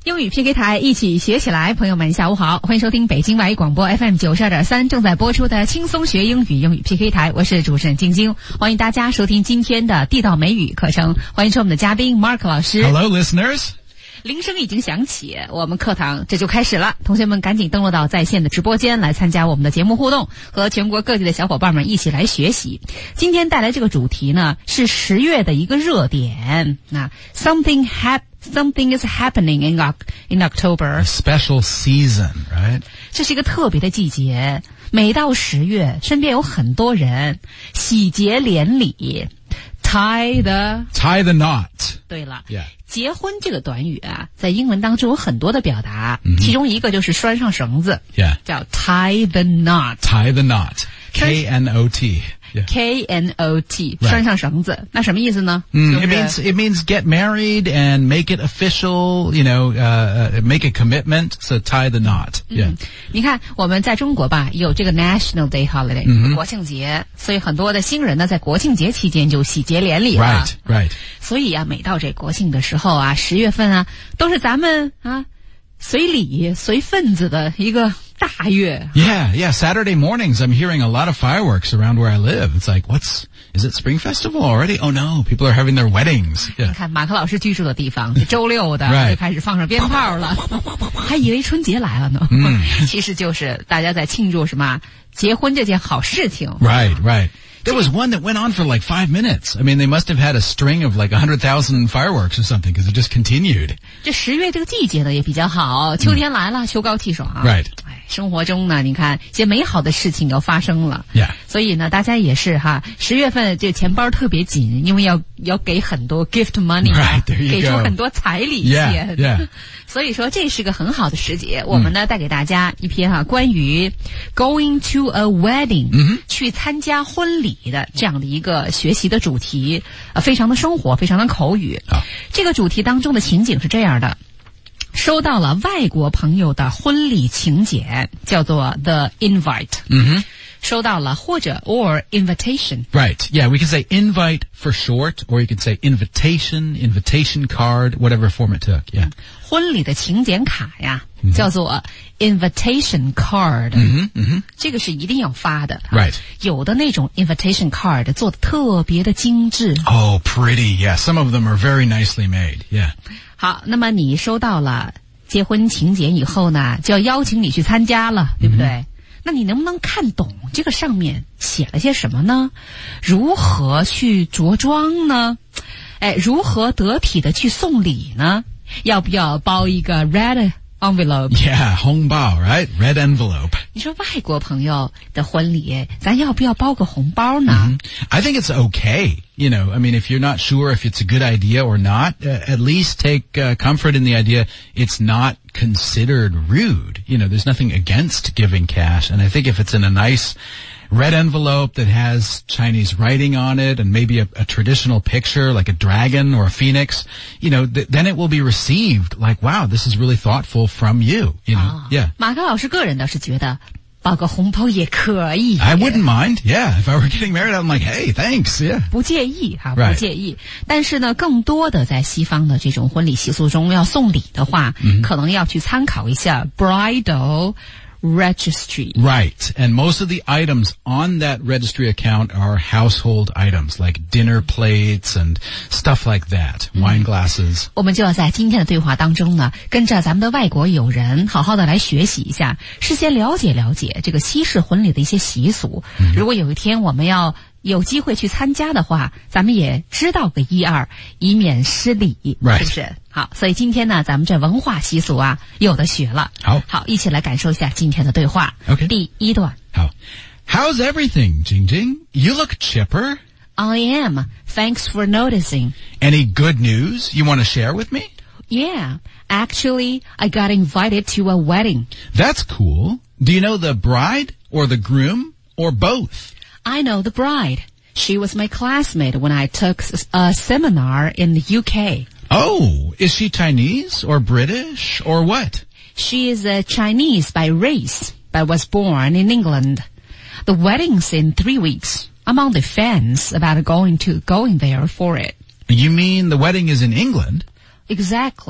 英语 PK 台一起学起来，朋友们下午好，欢迎收听北京外语广播 FM 92.3正在播出的轻松学英语英语 PK 台，我是主持人晶晶，欢迎大家收听今天的地道美语课程，欢迎我们的嘉宾 Mark 老师。 Hello listeners。 铃声已经响起，我们课堂这就开始了，同学们赶紧登录到在线的直播间来参加我们的节目互动，和全国各地的小伙伴们一起来学习。今天带来这个主题呢是10月的一个热点，那 something is happening in October. A special season, right? 这是一个特别的季节，每到10月，身边有很多人喜结连理。Tie the knot. 对了， Yeah. 结婚这个短语啊，在英文当中有很多的表达，其中一个就是拴上绳子， Yeah. 叫 tie the knot. Tie the knot. K-N-O-T. Yeah. K-N-O-T. Right. 拴上绳子，那什么意思呢？ It means get married and make it official, make a commitment, so tie the knot. Yeah. 你看我们在中国吧有这个 National Day Holiday，国庆节，所以很多的新人呢在国庆节期间就喜结连理了。 Right. 所以啊，每到这国庆的时候啊，10月份啊，都是咱们啊随礼随份子的一个大月。 Yeah. Saturday mornings, I'm hearing a lot of fireworks around where I live. It's like, is it Spring Festival already? Oh no, people are having their weddings. Yeah. 你看马克老师居住的地方，周六的就开始放上鞭炮了，还以为春节来了呢。其实就是大家在庆祝什么结婚这件好事情。 Right. There was one that went on for like 5 minutes. I mean, they must have had a string of like 100,000 fireworks or something because it just continued. 这10月这个季节呢也比较好，秋天来了，秋高气爽。 Right. 生活中呢，你看一些美好的事情要发生了。 Yeah. 所以呢，大家也是哈，10月份这钱包特别紧，因为要给很多 gift money， Right, there you go. 给出很多彩礼钱。 Yeah. 所以说这是个很好的时节，我们呢带给大家一篇关于 going to a wedding，去参加婚礼的这样的一个学习的主题，非常的生活，非常的口语。这个主题当中的情景是这样的。收到了外国朋友的婚礼请柬，叫做 the invite。收到了或者 or invitation. Right. Yeah, we can say invite for short, or you can say invitation card, whatever form it took. Yeah. 婚礼的请柬卡呀，叫做 invitation card。这个是一定要发的。 Right. 有的那种 invitation card 做得特别的精致。 Oh, pretty. Yeah, some of them are very nicely made. Yeah. 好，那么你收到了结婚请柬以后呢，就要邀请你去参加了，对不对？那你能不能看懂这个上面写了些什么呢？如何去着装呢？如何得体的去送礼呢？要不要包一个 red envelope? Yeah, 红包, right? Red envelope. 你说外国朋友的婚礼，咱要不要包个红包呢？ I think it's okay. I mean, if you're not sure if it's a good idea or not, at least take comfort in the idea it's not considered rude. There's nothing against giving cash. And I think if it's in a nice red envelope that has Chinese writing on it and maybe a traditional picture like a dragon or a phoenix, then it will be received like, wow, this is really thoughtful from you. Yeah. 马克老师个人倒是觉得包个红包也可以。 I wouldn't mind. Yeah. If I were getting married, I'm like, hey, thanks. Yeah. 不介意哈，不介意。但是呢，更多的在西方的这种婚礼习俗中，要送礼的话，可能要去参考一下 bridal registry. Right. And most of the items on that registry account are household items like dinner plates and stuff like that. Wine glasses. 我们就要在今天的对话当中呢，跟着咱们的外国友人好好的来学习一下，事先了解这个西式婚礼的一些习俗。如果有一天我们要有机会去参加的话，咱们也知道个1、2，以免失礼， Right. 是不是？好，所以今天呢，咱们这文化习俗啊，有的学了。好，一起来感受一下今天的对话。 Okay. 第1段。 How's everything, Jingjing? You look chipper. I am. Thanks for noticing. Any good news you want to share with me? Yeah. Actually, I got invited to a wedding. That's cool. Do you know the bride or the groom or both? I know the bride. She was my classmate when I took a seminar in the UK. Oh, is she Chinese or British or what? She is Chinese by race, but was born in England. The wedding's in 3 weeks. I'm on the fence about going there for it. You mean the wedding is in England? Exactly.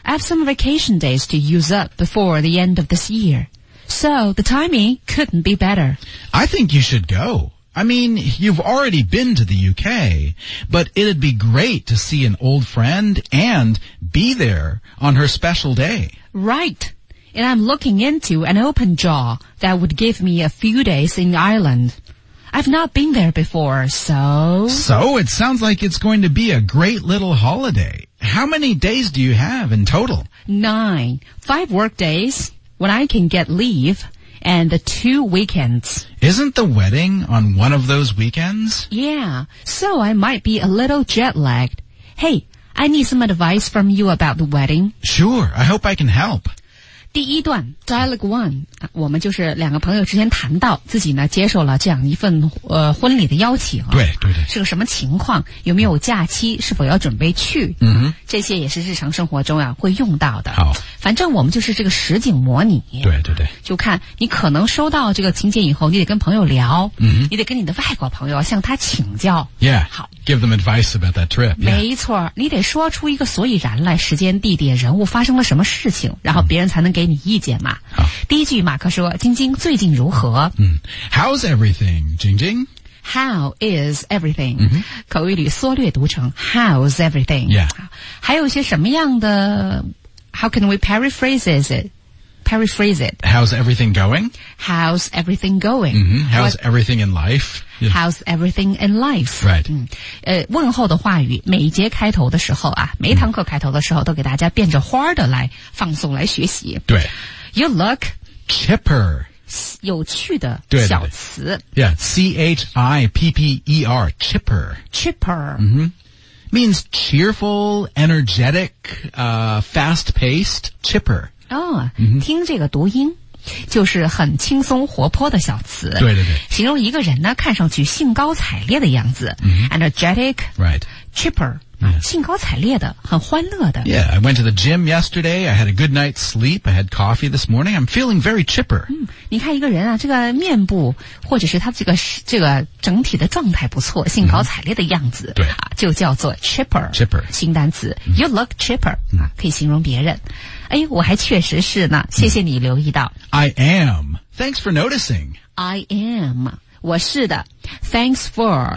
I have some vacation days to use up before the end of this year. So the timing couldn't be better. I think you should go. I mean, you've already been to the UK, but it'd be great to see an old friend and be there on her special day. Right. And I'm looking into an open job that would give me a few days in Ireland. I've not been there before, so... So it sounds like it's going to be a great little holiday. How many days do you have in total? 9. 5 work days when I can get leave, and the 2 weekends. Isn't the wedding on one of those weekends? Yeah, so I might be a little jet-lagged. Hey, I need some advice from you about the wedding. Sure, I hope I can help. 第一段 Dialogue 1， 我们就是两个朋友之间谈到自己呢接受了这样一份婚礼的邀请， 对， 是个什么情况，有没有假期，是否要准备去，这些也是日常生活中会用到的。 好， 反正我们就是这个实景模拟， 对， 就看你可能收到这个请柬以后，你得跟朋友聊，你得跟你的外国朋友向他请教。 Yeah， 好 ，give them advice about that trip。 没错，你得说出一个所以然来，时间、地点、人物发生了什么事情，然后别人才能给你意见嘛。 好， 第一句马克说：“晶晶最近如何 ？”How's everything, 晶晶 ？How is everything？口语里缩略读成 How's everything？ Yeah。 还有一些什么样的 ？How can we paraphrase it? Paraphrase it. How's everything going? How's everything going? How's everything in life? How's everything in life? Right. 问候的话语，每一节开头的时候每一堂课开头的时候，都给大家变着花的来放松来学习。 对。 You look chipper. 有趣的小词。 Yeah, chipper. Chipper. Means cheerful, energetic, fast-paced. Chipper. 听这个读音，就是很轻松活泼的小词。 对， 形容一个人呢，看上去兴高采烈的样子。Energetic. Right. Chipper. 兴高采烈的，很欢乐的。 Yeah, I went to the gym yesterday. I had a good night's sleep. I had coffee this morning. I'm feeling very chipper. 你看一个人这个面部或者是他这个整体的状态不错，兴高采烈的样子， 对就叫做 chipper。新单词 You look chipper 可以形容别人。我还确实是呢，谢谢你留意到。 I am. Thanks for noticing. I am. 我是的。Thanks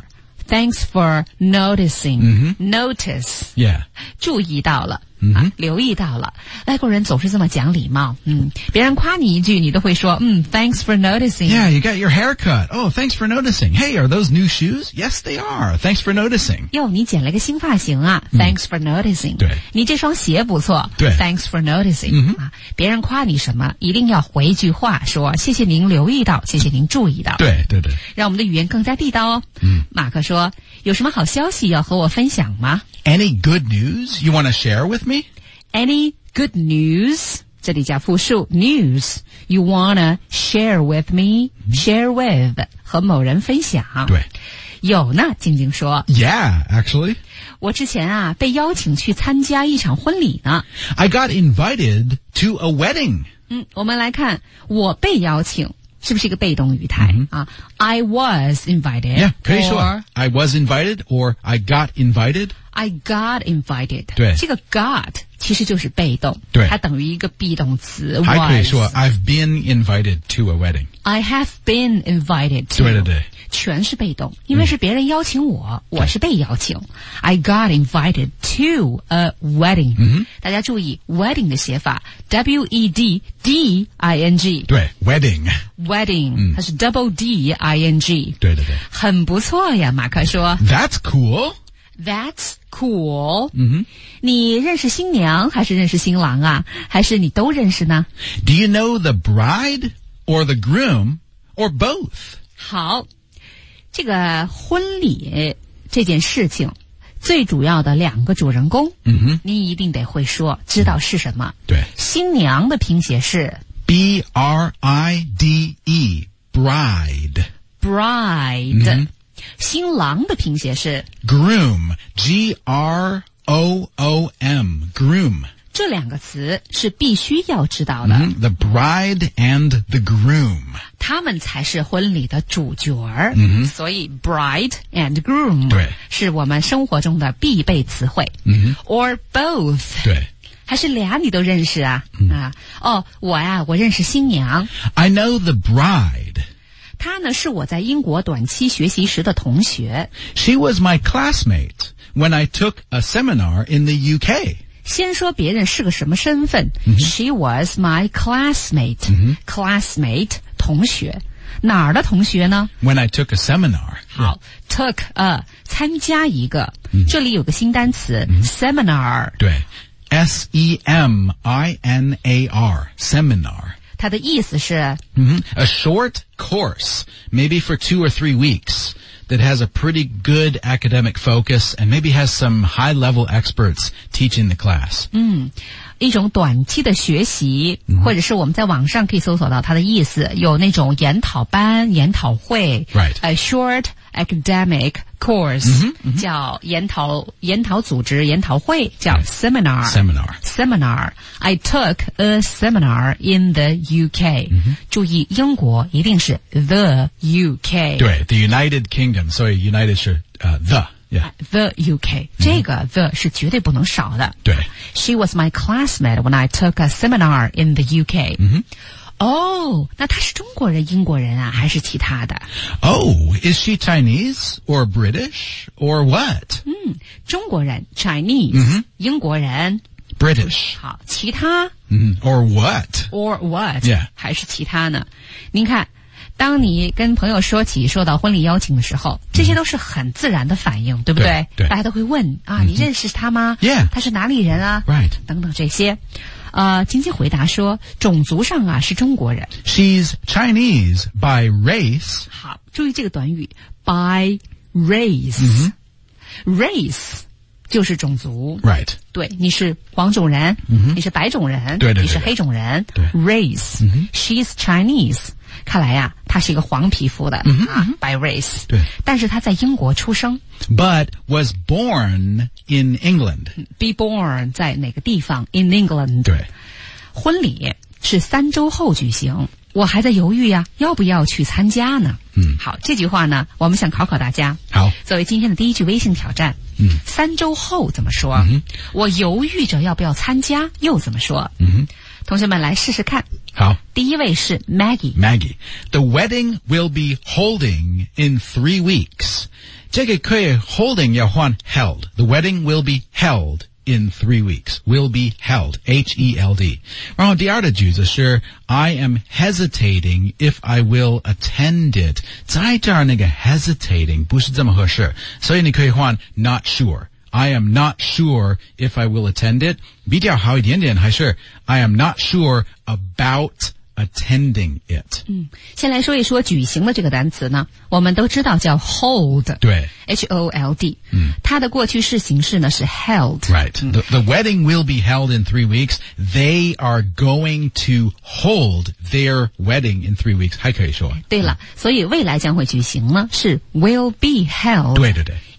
for noticing. Notice. Yeah. 注意到了。留意到了。外国人总是这么讲礼貌。别人夸你一句，你都会说，Thanks for noticing. Yeah, you got your hair cut. Oh, thanks for noticing. Hey, are those new shoes? Yes, they are. Thanks for noticing. 哟，你剪了个新发型啊。Thanks for noticing. 对。 你这双鞋不错。 对。 Thanks for noticing. 别人夸你什么，一定要回一句话说，谢谢您留意到，谢谢您注意到。 对。 让我们的语言更加地道哦。马克说，有什么好消息要和我分享吗？ Any good news you want to share with me? Any good news? 这里加复数 news. You wanna share with me? Share with 和某人分享。 对。 有呢，晶晶说。 Yeah, actually. 我之前被邀请去参加一场婚礼呢。 I got invited to a wedding. 我们来看我被邀请。是不是一个被动语态I was invited. Yeah, 可以说 I was invited or I got invited. I got invited. 对， 这个 got 其实就是被动， 对， 它等于一个 be 动词。 还可以说 I've been invited to a wedding. I have been invited to. 对， 全是被动，因为是别人邀请我，我是被邀请。I got invited to a wedding. 大家注意 wedding 的写法 W-E-D-D-I-N-G. 对 wedding 它是 double D-I-N-G. 对， 很不错呀，马克说。 That's cool. That's cool. 你认识新娘还是认识新郎啊？还是你都认识呢？ Do you know the bride or the groom or both? 好，这个婚礼这件事情最主要的两个主人公，你一定得会说，知道是什么。 对， 新娘的拼写是 B-R-I-D-E, bride. 新郎的拼写是 groom, G-R-O-O-M, groom. 这两个词是必须要知道的。 The bride and the groom. 他们才是婚礼的主角儿。所以 bride and groom 对， 是我们生活中的必备词汇。Or both. 对， 还是俩你都认识啊？我认识新娘。 I know the bride. 她呢是我在英国短期学习时的同学。 She was my classmate when I took a seminar in the UK. 先说别人是个什么身份。She was my classmate. Classmate 同学。哪儿的同学呢？ When I took a seminar. 好 ，took a 参加一个，这里有个新单词、seminar。 对 ，seminar seminar。 它的意思是 a short course, maybe for 2 or 3 weeks, that has a pretty good academic focus and maybe has some high-level experts teaching the class. 一种短期的学习，或者是我们在网上可以搜索到它的意思，有那种研讨班、研讨会 Right. A short academic course、叫研讨组织、研讨会叫 seminar。Seminar. I took a seminar in the UK. 注意，英国一定是 the UK。 对 ，the United Kingdom， 所以 United 是the。Yeah. The UK. 这个 the 是绝对不能少的。 对。 She was my classmate when I took a seminar in the UK. 那她是中国人、英国人啊，还是其他的？ Oh, is she Chinese or British or what? 中国人 Chinese，英国人 British. 好，其他 or what? or what？ Yeah. 还是其他呢？您看。当你跟朋友说到婚礼邀请的时候，这些都是很自然的反应，对不对？ 对， 大家都会问啊，你认识他吗？ Yeah. 他是哪里人啊？ Right. 等等这些。晶晶回答说，种族上啊是中国人。 She's Chinese by race. 好，注意这个短语 by race。race 就是种族。 Right. 对，你是黄种人，你是白种人， 对， 你是黑种人。 对 race。She's Chinese。看来呀，她是一个黄皮肤的by race。 对， 但是她在英国出生。 But was born in England. Be born 在哪个地方 ？In England。 对， 婚礼是3周后举行，我还在犹豫呀，要不要去参加呢？好，这句话呢，我们想考考大家。 好， 作为今天的第一句微信挑战。3周后怎么说？我犹豫着要不要参加，又怎么说？同学们来试试看。 好， 第一位是 Maggie。 The wedding will be holding in 3 weeks. 这个可以 holding 要换 held. The wedding will be held in 3 weeks. Will be held. H-E-L-D. 然后第二的句子是 I am hesitating if I will attend it. 在这儿那个 hesitating 不是这么合适，所以你可以换 not sure.I am not sure if I will attend it. 比较好一点点还是 I am not sure about attending it. 先来说一说举行的这个单词呢，我们都知道叫 hold. 对 H-O-L-D. 它的过去式形式呢是 held. Right. The wedding will be held in 3 weeks. They are going to hold their wedding in 3 weeks. 还可以说。 对了，所以未来将会举行呢是 will be held. 对。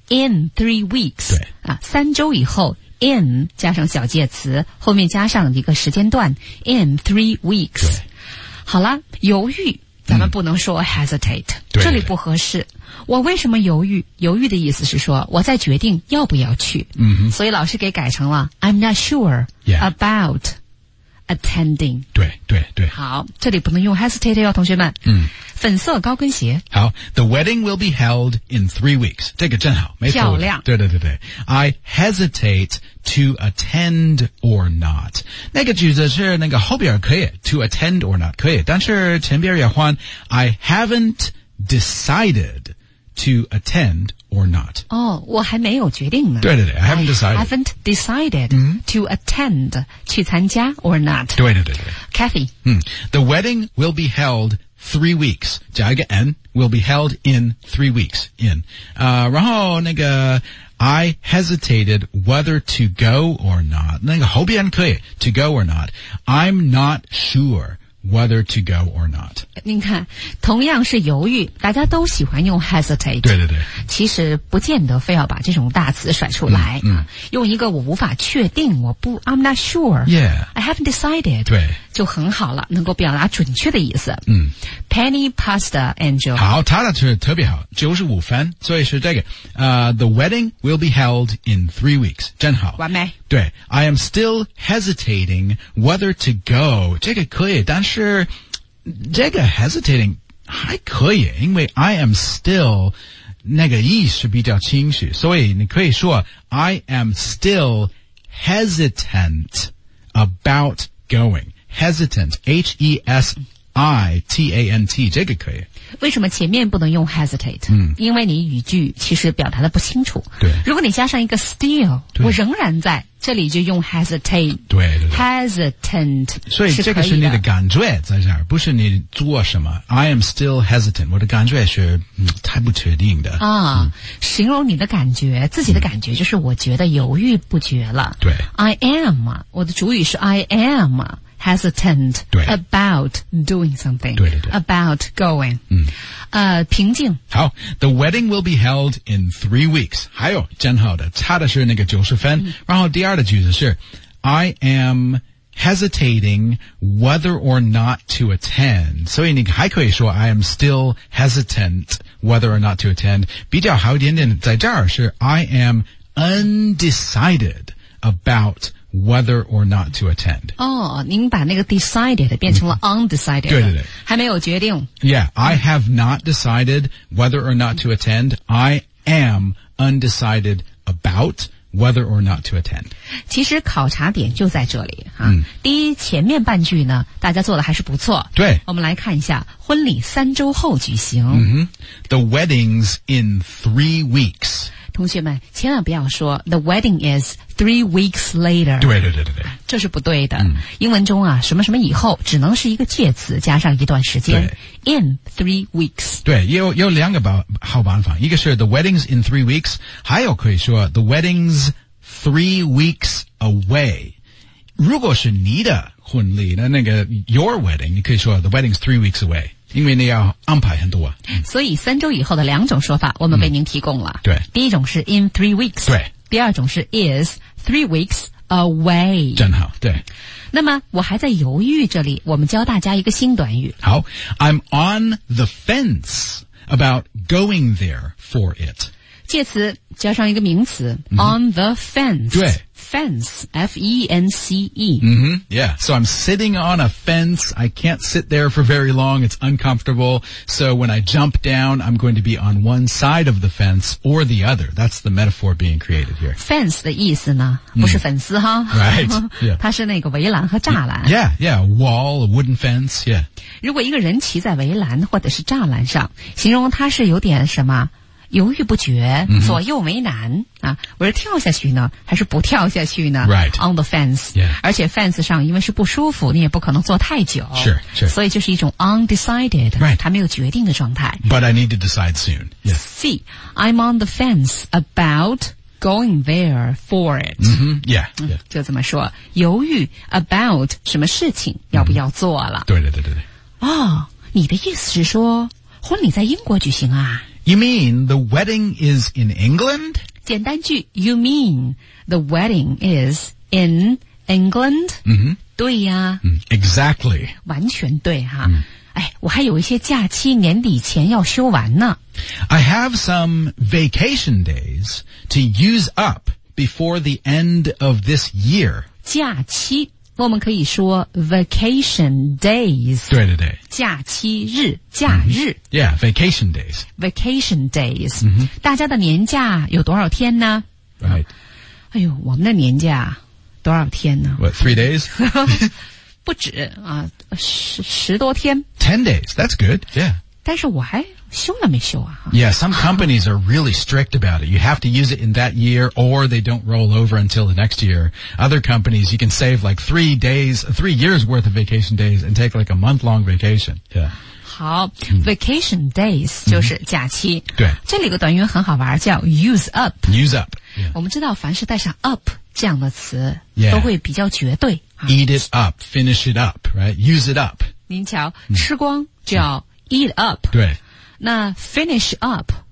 In 3 weeks. 对 3周以后 in 加上小介词，后面加上一个时间段 in 3 weeks. 对。 好了，犹豫咱们不能说 hesitate. 这里不合适。我为什么犹豫？犹豫的意思是说我在决定要不要去。所以老师给改成了 I'm not sure about attending. 对。 好，这里不能用 hesitate 哟，同学们。粉色高跟鞋。 好 The wedding will be held in 3 weeks. 这个正好，没错。 漂亮。 对。I hesitate to attend or not. 那个句子是那个后边可以 to attend or not 可以，但是前边也换 I haven't decided to attend or not. 我还没有决定呢。 对 I haven't decided. I haven't decided to attend 去参加 or not. 对。 Kathy. The wedding will be held 3 weeks. 加一个 n will be held in 3 weeks. In. 然后那个 I hesitated whether to go or not. 那个后边可以 to go or not. I'm not sure whether to go or not. 您看，同样是犹豫，大家都喜欢用 hesitate. 对。 其实不见得非要把这种大词甩出来。用一个我无法确定，我不 I'm not sure. Yeah. I haven't decided. 对。 就很好了，能够表达准确的意思。 penny pasta, Angel. 好，他的是特别好，95分，所以是这个。The wedding will be held in 3 weeks， 真好。 完美。 对 ，I am still hesitating whether to go， 这个可以，但是这个 hesitating 还可以，因为 I am still 那个意识比较清晰，所以你可以说 I am still hesitant about going. Hesitant, H-E-S-I-T-A-N-T， 这个可以。 为什么前面不能用 hesitate？因为你语句其实表达的不清楚。 对， 如果你加上一个 still， 我仍然在这里就用 hesitate。 对 hesitant。 所以这个是你的感觉在这儿，不是你做什么。I am still hesitant， 我的感觉是太不确定的。 形容你的感觉，自己的感觉就是我觉得犹豫不决了。 对 ，I am， 我的主语是 I am。hesitant about doing something. 对 about going. 平静。 好 ，The wedding will be held in 3 weeks. 还有真好的，差的是那个90分。然后第二的句子是 I am hesitating whether or not to attend. 所以你还可以说 I am still hesitant whether or not to attend. 比较好一点点在这儿是 I am undecided about whether or not to attend. 您把那个 decided 变成了 undecided. 对， 还没有决定。 Yeah, I have not decided whether or not to attend. I am undecided about whether or not to attend. 其实考察点就在这里第一，前面半句呢，大家做的还是不错。 对， 我们来看一下，婚礼3周后举行。 The wedding's in 3 weeks. 同学们千万不要说 The wedding is 3 weeks later。 对， 这是不对的。英文中什么什么以后只能是一个介词加上一段时间。In 3 weeks。 对，有两个好办法，一个是 The wedding's in 3 weeks， 还有可以说 The wedding's 3 weeks away。如果是你的婚礼的那个 your wedding， 你可以说 The wedding's 3 weeks away。因为你要安排很多所以3周以后的2种说法我们被您提供了。 对， 第一种是 in 3 weeks。 对， 第二种是 is 3 weeks away。 真好，对。 那么我还在犹豫，这里我们教大家一个新短语。 好 ，I'm on the fence about going there for it。 介词加上一个名词on the fence。 对。 Fence, F-E-N-C-E. Yeah. So I'm sitting on a fence. I can't sit there for very long. It's uncomfortable. So when I jump down, I'm going to be on one side of the fence or the other. That's the metaphor being created here. Fence 的意思呢，不是粉丝哈。 Right. Yeah. 它是那个围栏和栅栏。 Yeah. Wall, a wooden fence. Yeah. 如果一个人骑在围栏或者是栅栏上，形容他是有点什么？犹豫不决，左右为难我是跳下去呢，还是不跳下去呢 ？Right. On the fence. Yeah. 而且 fence 上因为是不舒服，你也不可能坐太久。 是。 所以就是一种 undecided. Right. 还没有决定的状态。 But I need to decide soon. Yeah. C. I'm on the fence about going there for it. Yeah. 就这么说，犹豫 about 什么事情要不要做了。 对。 你的意思是说婚礼在英国举行啊 ？You mean the wedding is in England? 简单句 You mean the wedding is in England? 对呀。 Exactly. 完全对哈。我还有一些假期年底前要休完呢。 I have some vacation days to use up before the end of this year. 假期我们可以说 vacation days。 对。 假期日，假日。 Yeah, vacation days. Vacation days。大家的年假有多少天呢？ Right. 我们的年假多少天呢？ What, 3 days? 不止10多天。 10 days. That's good. Yeah. 但是我还休了没休啊 Yeah, some companies are really strict about it. You have to use it in that year or they don't roll over until the next year. Other companies, you can save like 3 years worth of vacation days and take like a month-long vacation. Yeah. 好 vacation days 就是假期。 对。 这里有个短语很好玩，叫 use up。 Use up. Yeah. 我们知道凡是带上 up 这样的词 Yeah. 都会比较绝对。 Eat it up, finish it up, right? Use it up. 您瞧，吃光就要eat up。 对。 那 finish up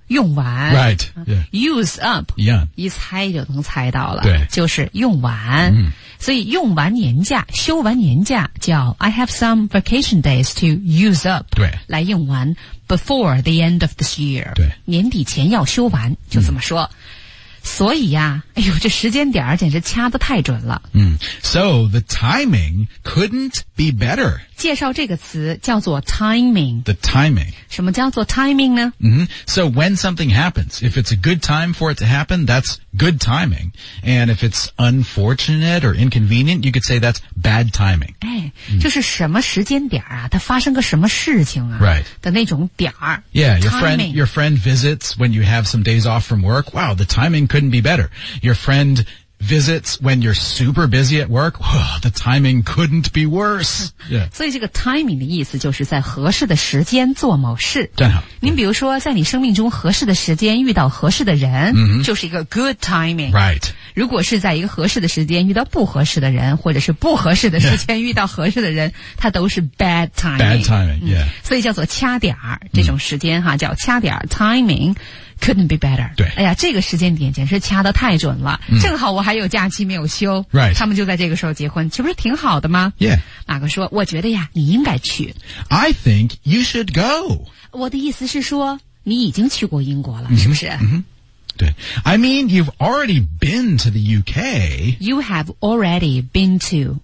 用完 Right. Yeah. Use up. Yeah. 一猜就能猜到了。 对， 就是用完。所以用完年假，休完年假叫 I have some vacation days to use up. 对， 来用完 before the end of this year. 对， 年底前要休完，就这么说。所以呀，哎呦，这时间点简直掐得太准了。 So the timing couldn't be better. 介绍这个词叫做 timing. The timing. 什么叫做 timing 呢？ So when something happens, if it's a good time for it to happen, that's good timing. And if it's unfortunate or inconvenient, you could say that's bad timing. 哎，就是什么时间点啊，它发生个什么事情啊 Right. 的那种点儿。 Yeah, timing. your friend visits when you have some days off from work. Wow, the timing couldn't be better. Your friend visits when you're super busy at work. Whoa, the timing couldn't be worse. Yeah. 所以这个 timing 的意思就是在合适的时间做某事。 真好。 您比如说，在你生命中合适的时间遇到合适的人，就是一个 good timing. Right. 如果是在一个合适的时间遇到不合适的人，或者是不合适的时间遇到合适的人，它都是 bad timing. Bad timing, yeah. 所以叫做掐点儿，这种时间哈叫掐点儿 timing. Couldn't be better. 对， 哎呀，这个时间点简直掐得太准了。正好我还有假期没有休 Right. 他们就在这个时候结婚，岂不是挺好的吗？ Yeah. 马哥说，我觉得呀，你应该去。 I think you should go. 我的意思是说，你已经去过英国了，是不是？ 对。I mean, you've already been to the UK. You have already been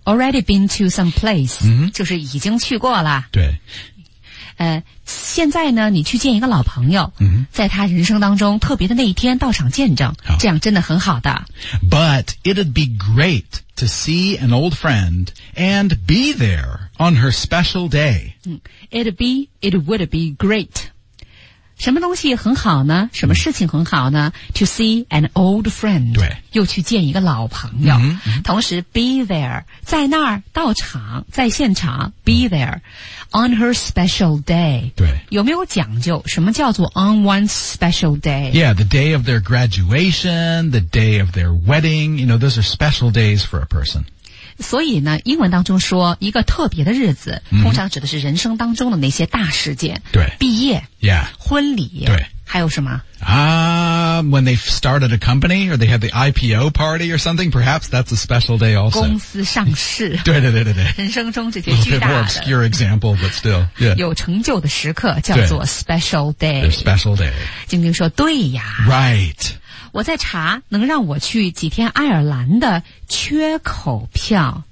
to some place. 就是已经去过了。 对。 现在呢，你去见一个老朋友，在他人生当中特别的那一天到场见证，这样真的很好的。 But it'd be great to see an old friend and be there on her special day. It would be great. 什么东西很好呢？什么事情很好呢？ To see an old friend. 对， 又去见一个老朋友。同时 be there. 在那儿到场，在现场 be there. On her special day. 对， 有没有讲究？什么叫做 on one's special day? Yeah, the day of their graduation, the day of their wedding, you know, those are special days for a person. 所以呢，英文当中说一个特别的日子，通常指的是人生当中的那些大事件。 对， 毕业 Yeah. 婚礼。 对， 还有什么 when they started a company or they had the IPO party or something, perhaps that's a special day also. 公司上市。 对。 人生中这些 A little 巨 bit 大 more 的 obscure example, but still, yeah. 有成就的时刻叫做 special day. Their special day. 晶晶说对呀。 Right. 我在查能让我去几天爱尔兰的缺口票。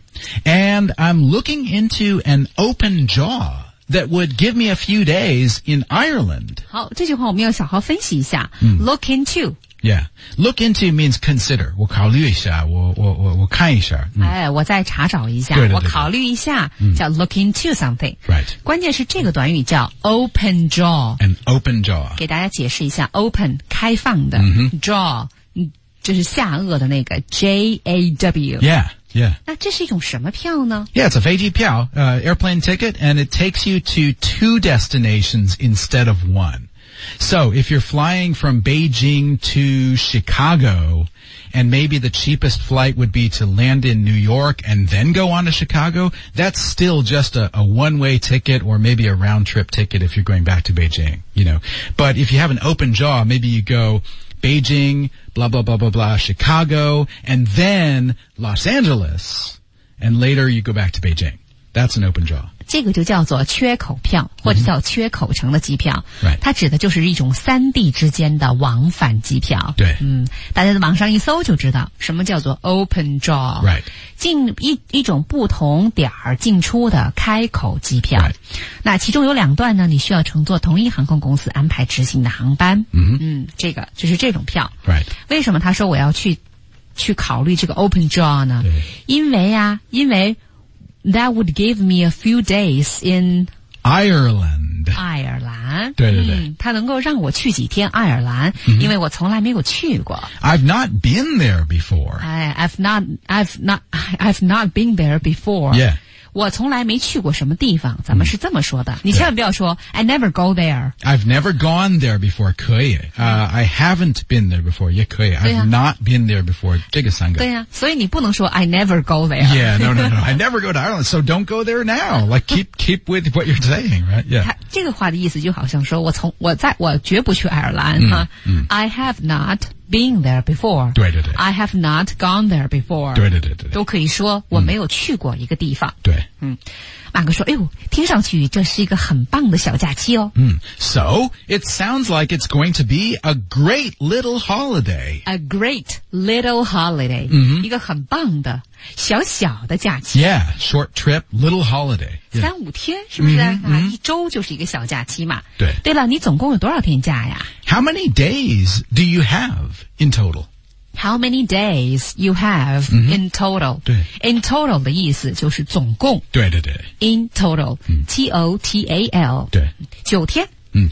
And I'm looking into an open jaw that would give me a few days in Ireland. 好，这句话我们要好好分析一下。Look into. Yeah. Look into means consider. 我考虑一下，我看一下。 我再查找一下， 对， 我考虑一下，叫 look into something. Right. 关键是这个短语叫 open jaw. An open jaw. 给大家解释一下 open 开放的 jaw 就是下颚的那个 JAW. Yeah. 那这是一种什么票呢？ Yeah, it's a 飞机票, airplane ticket, and it takes you to 2 destinations instead of 1. So if you're flying from Beijing to Chicago, and maybe the cheapest flight would be to land in New York and then go on to Chicago, that's still just a one-way ticket or maybe a round-trip ticket if you're going back to Beijing, you know. But if you have an open jaw, maybe you go Beijing, blah, blah, blah, blah, blah, Chicago, and then Los Angeles, and later you go back to Beijing. That's an open jaw. 这个就叫做缺口票，或者叫缺口程的机票。 Right. 它指的就是一种3地之间的往返机票。 对。 大家在网上一搜就知道什么叫做 open jaw。 Right. 一种不同点儿进出的开口机票。 Right. 那其中有2段呢，你需要乘坐同一航空公司安排执行的航班。这个就是这种票。 Right. 为什么他说我要去考虑这个 open jaw 呢？因为That would give me a few days in Ireland. 爱尔兰。 对。 它能够让我去几天爱尔兰，因为我从来没有去过。 I've not been there before. I've not been there before. Yeah. 我从来没去过什么地方，咱们是这么说的。你千万不要说 I never go there. I've never gone there before. 可以。I haven't been there before. 也可以。I've not been there before. 这个三个。 对呀，所以你不能说 I never go there. Yeah, no. I never go to Ireland, so don't go there now. Like keep with what you're saying, right? Yeah. 他这个话的意思就好像说我绝不去爱尔兰哈。I have not been there before. 对。 I have not gone there before. 对。 都可以说我没有去过一个地方。 对。 马哥说，哎呦，听上去这是一个很棒的小假期哦。 So it sounds like it's going to be a great little holiday. A great little holiday. 一个很棒的小的假期。 Yeah, short trip, little holiday. 3-5天是不是一周就是一个小假期嘛。 对了，你总共有多少天假呀？ How many days do you have in total?How many days you have in total? 对 In total 的意思就是总共。 对。 In total. T-O-T-A-L. 对。 9天。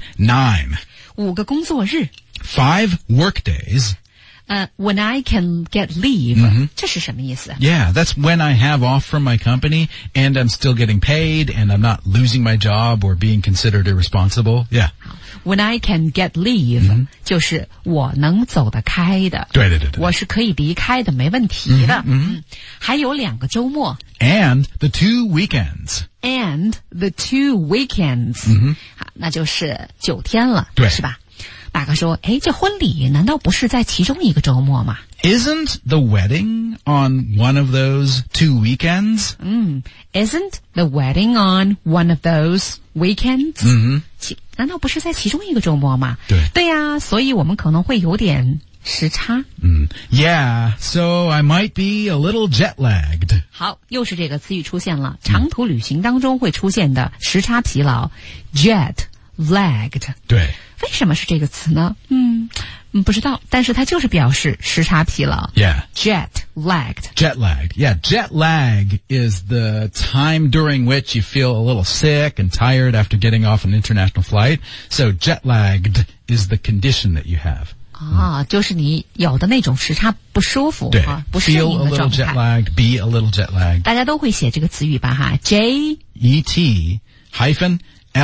9. 5个工作日。 5 work days. When I can get leave. 这是什么意思？ Yeah, that's when I have off from my company and I'm still getting paid and I'm not losing my job or being considered irresponsible. Yeah. When I can get leave, 就是我能走得开的。 对。 我是可以离开的，没问题的。还有2个周末。 And the 2 weekends. And the 2 weekends. 好，那就是9天了， 对， 是吧？大哥说，哎，这婚礼难道不是在其中一个周末吗？ Isn't the wedding on one of those 2 weekends? Isn't the wedding on one of those weekends? 难道不是在其中一个周末吗？对呀，所以我们可能会有点时差。 Yeah, so I might be a little jet lagged. 好，又是这个词语出现了，长途旅行当中会出现的时差疲劳 ，jet lagged。 对。 为什么是这个词呢？不知道，但是它就是表示时差疲劳。 Yeah. Jet lagged. Jet lagged. Yeah, jet lag is the time during which you feel a little sick and tired after getting off an international flight. So jet lagged is the condition that you have. 就是你有的那种时差不舒服不适应的状态。 Feel a little jet lagged, be a little jet lagged. 大家都会写这个词语吧哈 J-E-T hyphen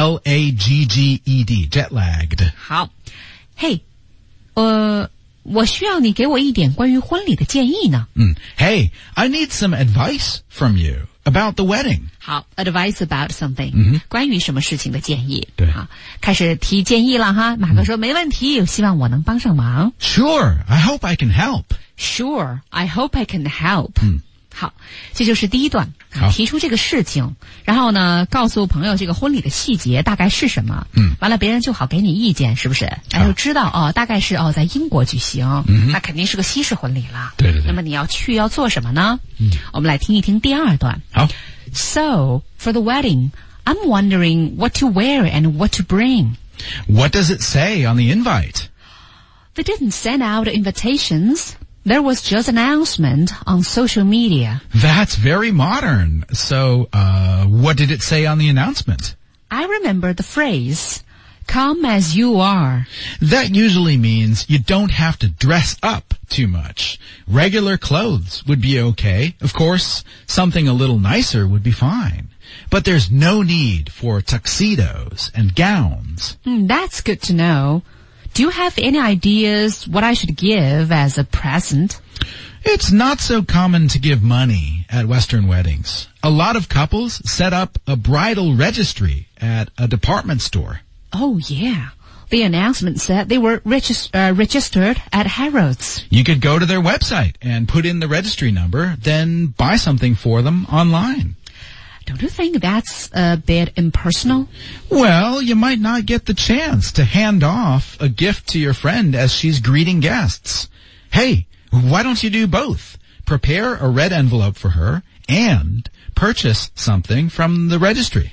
L-A-G-G-E-D, jet lagged. 好，嘿，我需要你给我一点关于婚礼的建议呢。 Hey, I need some advice from you about the wedding. 好 ，advice about something，关于什么事情的建议。 对， 好，开始提建议了哈。马哥说没问题，希望我能帮上忙。 Sure, I hope I can help. Sure, I hope I can help. 好，这就是第一段，提出这个事情，然后呢，告诉朋友这个婚礼的细节大概是什么，完了别人就好给你意见，是不是？就知道大概是在英国举行，那肯定是个西式婚礼了。 对。 那么你要做什么呢？我们来听一听第2段。 好 ，So for the wedding, I'm wondering what to wear and what to bring. What does it say on the invite? They didn't send out invitations.There was just an announcement on social media. That's very modern. So, what did it say on the announcement? I remember the phrase, come as you are. That usually means you don't have to dress up too much. Regular clothes would be okay. Of course, something a little nicer would be fine. But there's no need for tuxedos and gowns. That's good to know.Do you have any ideas what I should give as a present? It's not so common to give money at Western weddings. A lot of couples set up a bridal registry at a department store. Oh, yeah. The announcement said they were registered at Harrods. You could go to their website and put in the registry number, then buy something for them online.Don't you think that's a bit impersonal? Well, you might not get the chance to hand off a gift to your friend as she's greeting guests. Hey, why don't you do both? Prepare a red envelope for her and purchase something from the registry.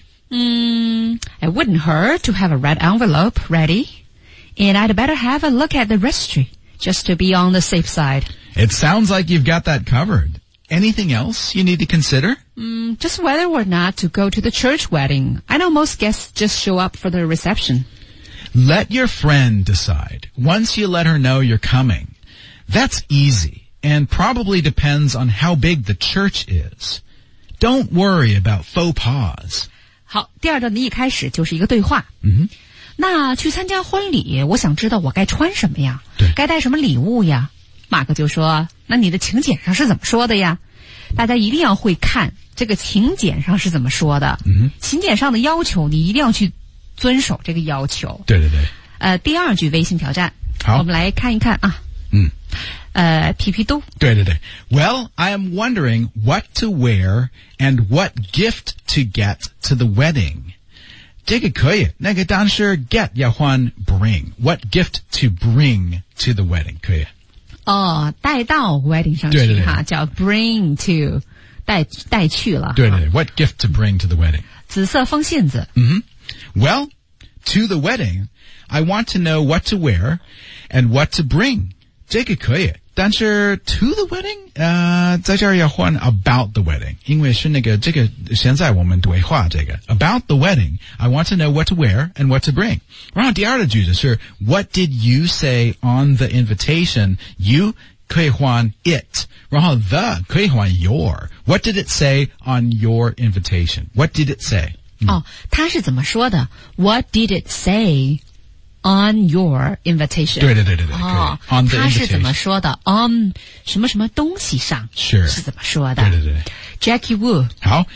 It wouldn't hurt to have a red envelope ready. And I'd better have a look at the registry just to be on the safe side. It sounds like you've got that covered.Anything else you need to consider? Just whether or not to go to the church wedding. I know most guests just show up for the reception. Let your friend decide. Once you let her know you're coming. That's easy and probably depends on how big the church is. Don't worry about faux pas. 好，第二段的一开始就是一个对话。那去参加婚礼，我想知道我该穿什么呀？ 对， 该带什么礼物呀？马克就说：“那你的请柬上是怎么说的呀？”大家一定要会看这个请柬上是怎么说的。请柬上的要求，你一定要去遵守这个要求。 对对对。 第二句微信挑战， 好， 我们来看一看啊。皮皮都。 对对对。Well, I am wondering what to wear and what gift to get to the wedding. 这个可以，那个但是 get 要换 bring. What gift to bring to the wedding 可以。 带到 wedding 上去， 对对对， 哈，叫 bring to， 带去了。 对对对。What gift to bring to the wedding? 紫色风信子。 Well, to the wedding, I want to know what to wear and what to bring. 这个可以，但是 to the wedding, 在这儿要换 about the wedding, 因为是那个这个现在我们对话这个 about the wedding, I want to know what to wear and what to bring. 然后第二个句子是 What did you say on the invitation? You 可以换 it, 然后 the 可以换 your. What did it say on your invitation? What did it say? 他是怎么说的 ？What did it say on your invitation? 对对对对对。on the invitation. 他是怎么说的 ？on 什么什么东西上 Sure. 是怎么说的？ 对对对。 Jackie Wu. 好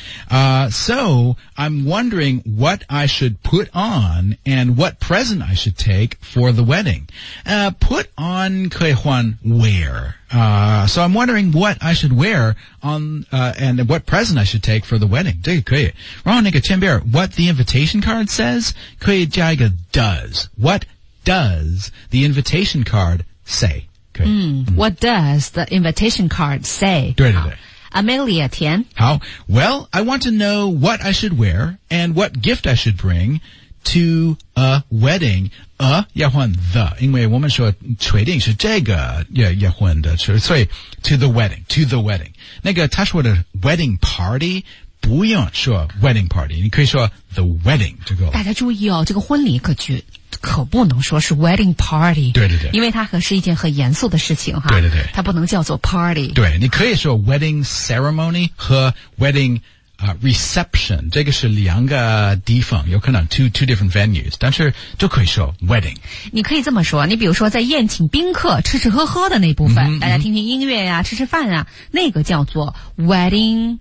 ，so I'm wondering what I should put on and what present I should take for the wedding. Put on 可以换 wear. So I'm wondering what I should wear on and what present I should take for the wedding. 这个可以。然后那个前边 what the invitation card says 可以加一个 does. What does the invitation card say? 可以。 What does the invitation card say? 对对对。 Amelia 田。 好 Well, I want to know what I should wear and what gift I should bring to a wedding. 要换 the, 因为我们说确定是这个要换的，所以 to the wedding. 那个他说的 wedding party 不用说 wedding party, 你可以说 the wedding 就够了。 大家注意这个婚礼可不能说是 wedding party， 对对对， 因为它是一件很严肃的事情哈， 对对对， 它不能叫做 party。 对，你可以说 wedding ceremony 和 wedding reception， 这个是两个地方，有可能 two different venues， 但是都可以说 wedding。 你可以这么说，你比如说在宴请宾客吃吃喝喝的那部分，大家听听音乐呀，吃吃饭啊，那个叫做 wedding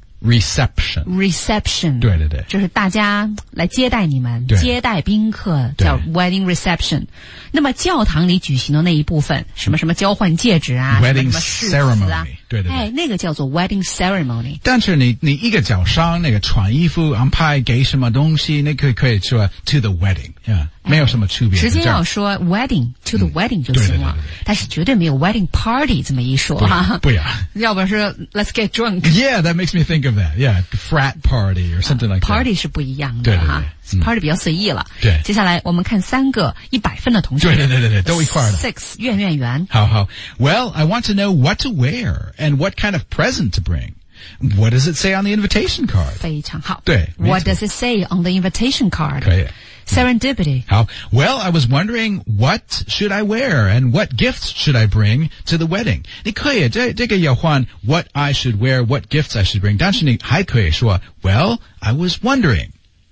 reception。 对对对， 就是大家来接待你们，接待宾客叫 wedding reception。那么教堂里举行的那一部分，什么什么交换戒指啊 ，wedding 什么誓词 ceremony， 对对对，那个叫做 wedding ceremony。 但是你一个早上那个穿衣服安排给什么东西，那可以说 to the wedding， 没有什么区别。 直接要说 wedding to the wedding 就行了，但是绝对没有 wedding party 这么一说哈。 不要， 要不然是 let's get drunk。 Yeah, that makes me think of that. Yeah, frat party or something like that. Party 是不一样的哈。Party 比较随意了。 对， 接下来我们看3个100分的同学。 对，都一块的。 6圆。 好。Well, I want to know what to wear and what kind of present to bring. What does it say on the invitation card? 非常好。 对。 What does it say on the invitation card? 可以。 Serendipity. 好 Well, I was wondering what should I wear and what gifts should I bring to the wedding. 你可以这个要换 what I should wear, what gifts I should bring. 但是你还可以说 Well, I was wondering.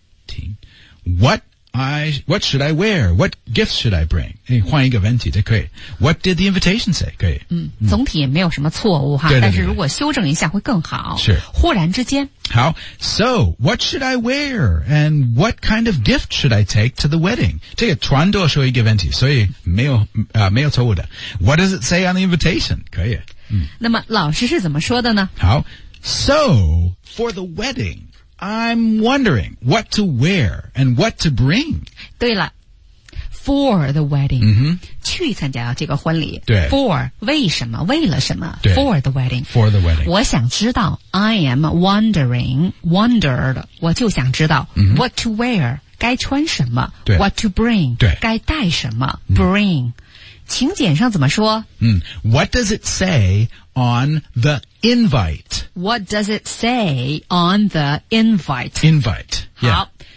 What should I wear? What gifts should I bring? 你换一个问题就可以。What did the invitation say? 可以。 总体也没有什么错误哈， 对， 但是如果修正一下会更好。 是。 忽然之间。 好 So, what should I wear? And what kind of gift should I take to the wedding? 这个全都说一个问题，所以没有错误的。What does it say on the invitation? 可以。 那么老师是怎么说的呢？ 好 So, for the wedding,I'm wondering what to wear and what to bring. 对了 ，for the wedding， 去参加这个婚礼。 对 ，for 为什么？为了什么 ？for the wedding。 For the wedding。 我想知道 ，I am wondered，我就想知道 what to wear， 该穿什么 ？What to bring， 该带什么 ？Bring。请柬上怎么说 ？What does it say on the invite? What does it say on the invite? Invite. 好，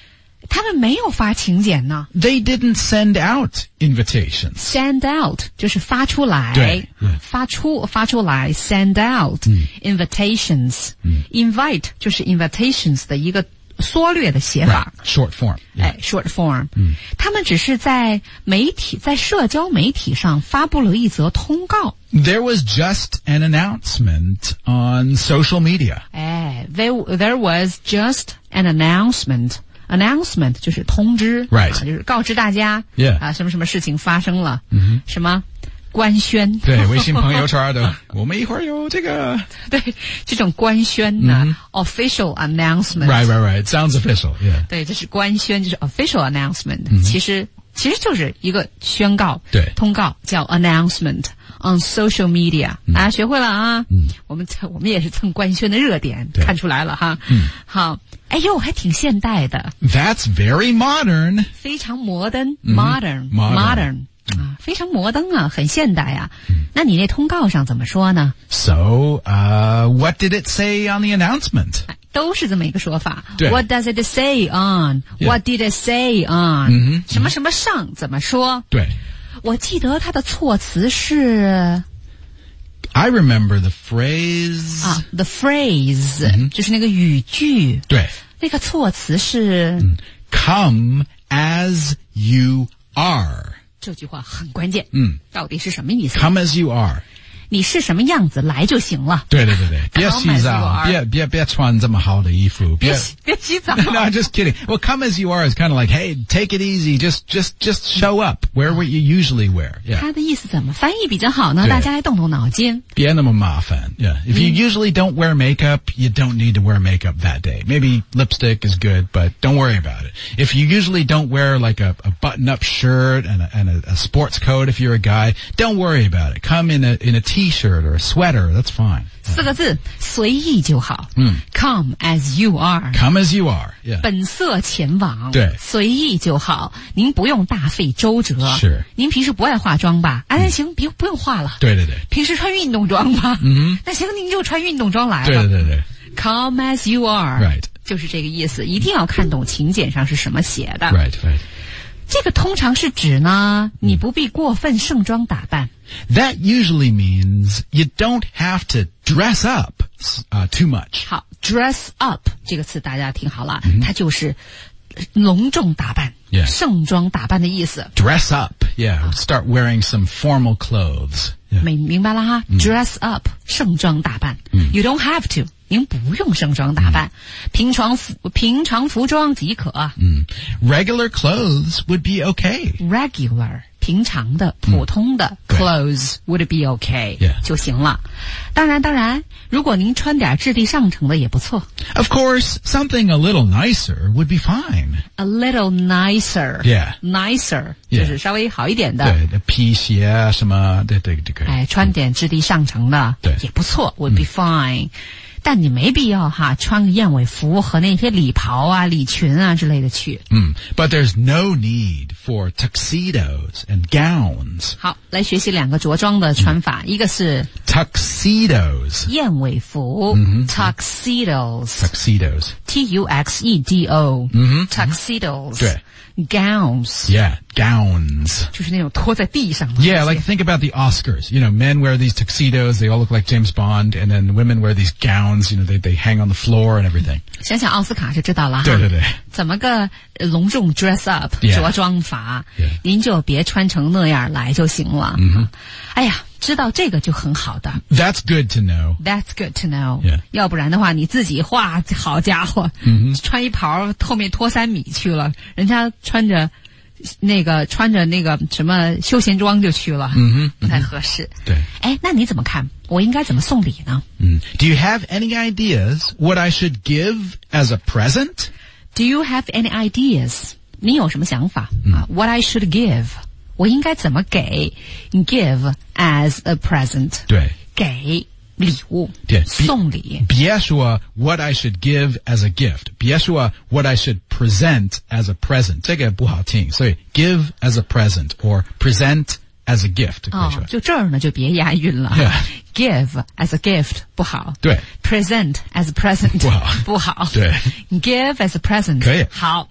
他们没有发请柬呢。 They didn't send out invitations. Send out 就是发出来， 对， 发出来 send out invitations. Invite 就是 invitations 的一个缩略的写法 Right. Short form. Yeah. short form. 他们只是在社交媒体上发布了一则通告。 There was just an announcement on social media. There was just an announcement. Announcement 就是通知 Right. 就是告知大家 Yeah. 什么什么事情发生了什么官宣对，微信朋友圈的我们一会儿有这个对，这种官宣呢official announcement. Right. Sounds official. Yeah. 对，这是官宣，就是 official announcement. 其实就是一个宣告， 对， 通告叫 announcement on social media. 大家学会了啊？我们也是蹭官宣的热点，看出来了哈。好，哎呦，还挺现代的。 That's very modern. 非常摩登 modern. 啊，非常摩登啊，很现代啊。那你那通告上怎么说呢？ So, what did it say on the announcement? 都是这么一个说法。 对 What does it say on? What did it say on? 什么什么上怎么说？ 对， 我记得它的措辞是 I remember the phrase. the phrase 就是那个语句。 对， 那个措辞是 Come as you are. 这句话很关键。到底是什么意思？ Come as you are. 你是什么样子来就行了。 对，别洗 Come as you 澡， are. 别穿这么好的衣服， 别洗澡。 No, just kidding. Well, come as you are is kind of like, hey, take it easy. Just show up. Wear what you usually wear. Yeah. 他的意思怎么翻译比较好呢？ 对大家来动动脑筋。 别那么麻烦. Yeah. If you usually don't wear makeup, you don't need to wear makeup that day. Maybe lipstick is good, but don't worry about it. If you usually don't wear like a button-up shirt and a sports coat if you're a guy, don't worry about it. Come in a t-shirt or a sweater. That's fine. 4个字，随意就好。Come as you are. Come as you are. Yeah. 本色前往。 对， 随意就好。您不用大费周折。 是。您平时不爱化妆吧？行，不用化了。 对。 平时穿运动装吧。那行，您就穿运动装来了。 对。 Come as you are. Right. 就是这个意思，一定要看懂请柬上是什么写的。 Right. 这个通常是指呢，你不必过分盛装打扮。 That usually means you don't have to dress up too much. 好 ，dress up 这个词大家听好了，它就是隆重打扮、盛装打扮的意思。 Dress up, yeah. Start wearing some formal clothes. 明白了哈 ？Dress up 盛装打扮。You don't have to. 您不用盛装打扮，平常服装即可。 Regular clothes would be okay. Regular 平常的、普通的 clothes would be okay 就行了。当然，如果您穿点质地上乘的也不错。 Of course, something a little nicer would be fine. A little nicer. Yeah. Nicer 就是稍微好一点的。 对，皮鞋什么，对。 穿点质地上乘的也不错 would be fine。但你没必要穿个燕尾服和那些礼袍啊、礼裙啊之类的去。 But there's no need for tuxedos and gowns. 好，来学习2个着装的穿法，一个是 tuxedos 燕尾服，tuxedos T-U-X-E-D-O tuxedos 对。 Gowns. Yeah, gowns. 就是那种拖在地上的。 Yeah, like think about the Oscars. You know, men wear these tuxedos, they all look like James Bond, and then women wear these gowns, you know, they hang on the floor and everything. 想想奥斯卡就知道了哈。 对。 怎么个隆重 dress up 着装法，您就别穿成那样来就行了。哎呀，知道这个就很好的。 That's good to know. That's good to know. Yeah. 要不然的话，你自己画，好家伙，穿一袍后面拖3米去了，人家穿着那个什么休闲装就去了，不太合适。 对。 哎，那你怎么看？我应该怎么送礼呢 ？Do you have any ideas what I should give as a present? Do you have any ideas? 你有什么想法？What I should give? 我应该怎么给 ？Give as a present. 对。 给礼物。 对。 送礼。 别说 what I should give as a gift. 别说 what I should present as a present. 这个不好听，所以 give as a present or present as a gift. 就这儿呢，就别押韵了。Give as a gift 不好。 对。 Present as a present 不好。 对。 Give as a present 可以。 好。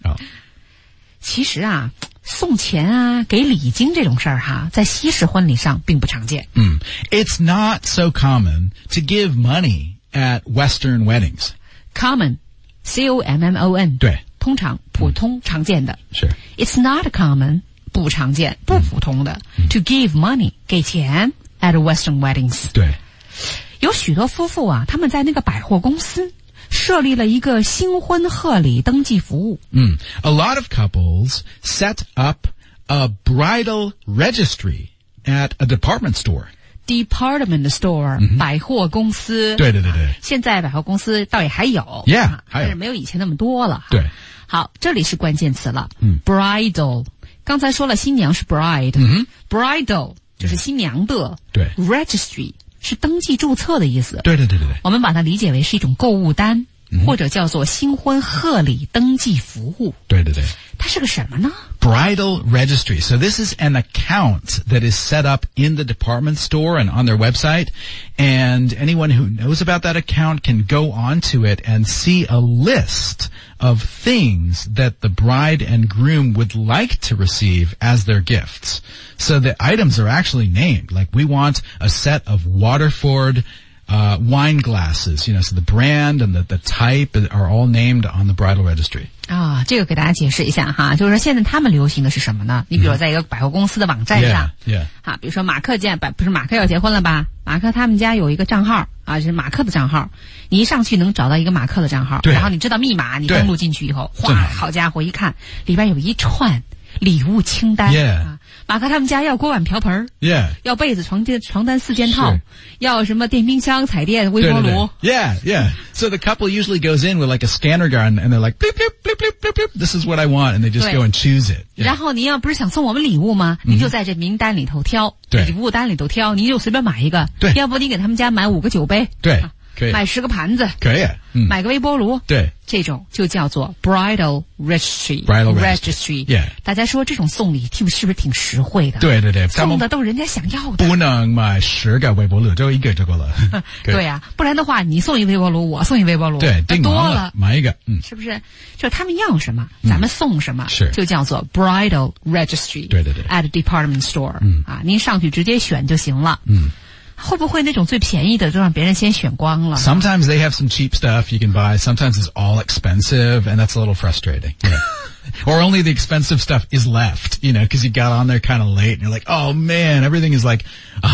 其实啊，送钱啊，给礼金这种事儿哈，在西式婚礼上并不常见。 It's not so common to give money at Western weddings. Common, C-O-M-M-O-N. 对， 通常、普通、常见的。 是。 It's not common, 不常见、不普通的。To give money, 给钱 at Western weddings. 对。 有许多夫妇啊，他们在那个百货公司设立了一个新婚贺礼登记服务。 A lot of couples set up a bridal registry at a department store. Department store, 百货公司。 对。 现在百货公司倒也还有。 Yeah, 但是没有以前那么多了。 对。 好，这里是关键词了。Bridal， 刚才说了新娘是 bride， bridal 就是新娘的。 对。 Registry 是登记注册的意思。 对。 我们把它理解为是一种购物单，或者叫做新婚贺礼登记服务。 对。 它是个什么呢？ Bridal registry. So this is an account that is set up in the department store and on their website. And anyone who knows about that account can go onto it and see a list of things that the bride and groom would like to receive as their gifts. So the items are actually named. Like we want a set of Waterford wine glasses, so the brand and the type are all named on the bridal registry. 这个给大家解释一下哈，就是说现在他们流行的是什么呢？你比如在一个百货公司的网站上，比如说马克不是马克要结婚了吧？马克他们家有一个账号就是马克的账号，你一上去能找到一个马克的账号，然后你知道密码，你登录进去以后，好家伙，一看里边有一串礼物清单。马克他们家要锅碗瓢盆，要被子床单4件套，要什么电冰箱、彩电、微波炉。 Yeah. So the couple usually goes in with like a scanner gun and they're like, bleep, bleep, bleep, bleep, bleep, bleep. This is what I want. And they just go and choose it. 然后你要不是想送我们礼物吗？你就在这名单里头挑，礼物单里头挑，你就随便买一个。要不你给他们家买5个酒杯。 可以。 买10个盘子。 可以。 买个微波炉。 对。 这种就叫做 bridal registry. Yeah. 大家说这种送礼是不是挺实惠的？ 对。 送的都是人家想要的。 不能买10个微波炉，就1个就够了。 对呀，不然的话你送一微波炉，我送一微波炉， 对， 多了， 买一个。 是不是？就他们要什么，咱们送什么， 是， 就叫做 bridal registry. 对。 At a department store. 您上去直接选就行了。会不会那种最便宜的就让别人先选光了？ Sometimes they have some cheap stuff you can buy. Sometimes it's all expensive, and that's a little frustrating. Or only the expensive stuff is left, because you got on there kind of late, and you're like, oh man, everything is like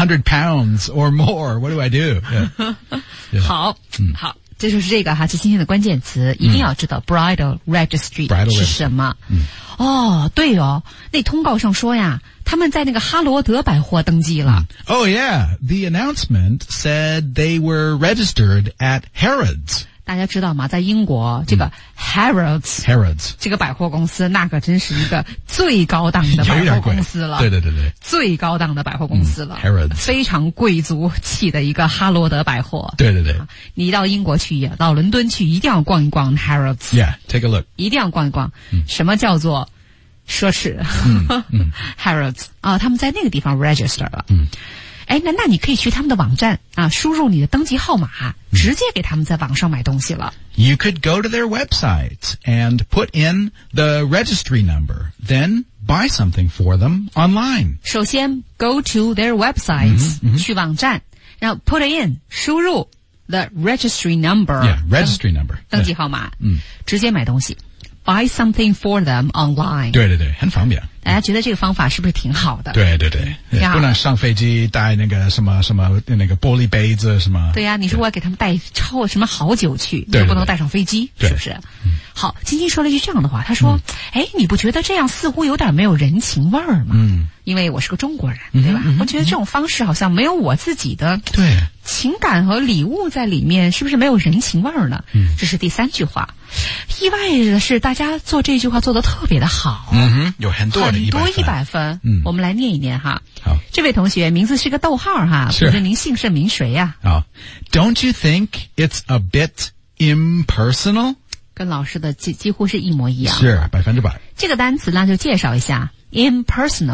£100 or more. What do I do? 好，这就是这个哈，是今天的关键词，一定要知道 bridal registry 是什么。对哦，那通告上说呀，他们在那个哈罗德百货登记了。 Oh yeah, the announcement said they were registered at Harrods. 大家知道吗？在英国这个 Harrods 这个百货公司，那可真是一个最高档的百货公司了。对，最高档的百货公司了。 Harrods 非常贵族气的一个哈罗德百货。 对。 你到英国去，到伦敦去，一定要逛一逛 Harrods. Yeah, take a look. 一定要逛一逛。什么叫做奢侈？Harrods 他们在那个地方 register 了。那你可以去他们的网站输入你的登记号码，直接给他们在网上买东西了。 You could go to their website and put in the registry number, then buy something for them online. 首先 go to their websites, 去网站，然后 put in 输入 the registry number. Yeah, registry number. 登记号码，直接买东西。Buy something for them online. 对，很方便。 大家觉得这个方法是不是挺好的？ 对，不能上飞机带那个什么那个玻璃杯子什么。 对呀，你说我要给他们带什么好酒去，你不能带上飞机，是不是？好，金金说了一句这样的话，他说：“你不觉得这样似乎有点没有人情味儿吗？”因为我是个中国人，对吧？我觉得这种方式好像没有我自己的情感和礼物在里面，是不是没有人情味儿呢？这是第3句话。意外的是，大家做这句话做得特别的好。 有很多 100分。我们来念一念哈。 好， 这位同学名字是个逗号哈，不知您姓甚名谁呀 ？Don't you think it's a bit impersonal？ 跟老师的几乎是一模一样。 是100%。 这个单词呢，就介绍一下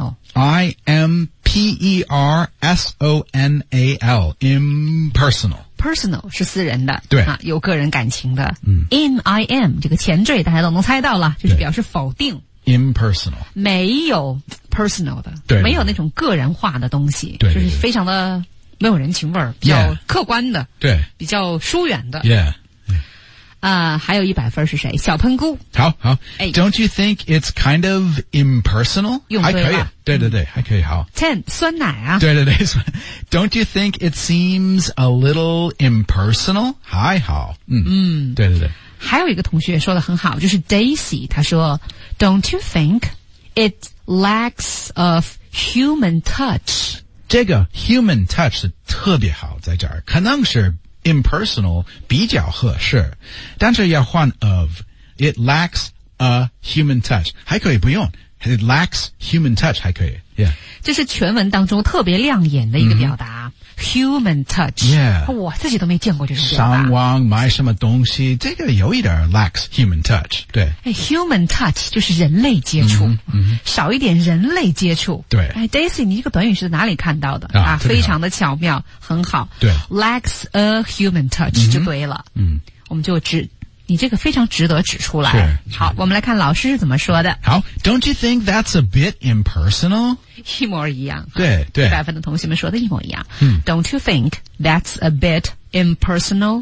impersonal。impersonal。impersonal。 personal 是私人的， 对啊，有个人感情的。im 这个前缀大家都能猜到了，就是表示否定。 impersonal 没有 personal 的， 对， 没有那种个人化的东西， 对， 就是非常的没有人情味儿，比较客观的， 对， 比较疏远的。 Yeah. 还有100分是谁？小喷菇。 好。Don't you think it's kind of impersonal? 用对了。 对，还可以。好。 10酸奶啊。 对。Don't you think it seems a little impersonal? 还好。对。 还有一个同学说的很好，就是 Daisy， 她说 Don't you think it lacks of human touch？ 这个 human touch 是特别好，在这儿可能是 impersonal 比较合适，但是要换 of it lacks a human touch 还可以不用 it lacks human touch 还可以 yeah 这是全文当中特别亮眼的一个表达、human touch yeah 我自己都没见过这种表达。 上网买什么东西这个有一点 lacks human touch 对 human touch 就是人类接触、少一点人类接触对 Daisy 你这个短语是哪里看到的非常的巧妙很好对 lacks a human touch、就对了我们就你这个非常值得指出来。好，我们来看老师是怎么说的。 好 Don't you think that's a bit impersonal? 一模一样。 对 100分的同学们说的一模一样。Don't you think that's a bit impersonal?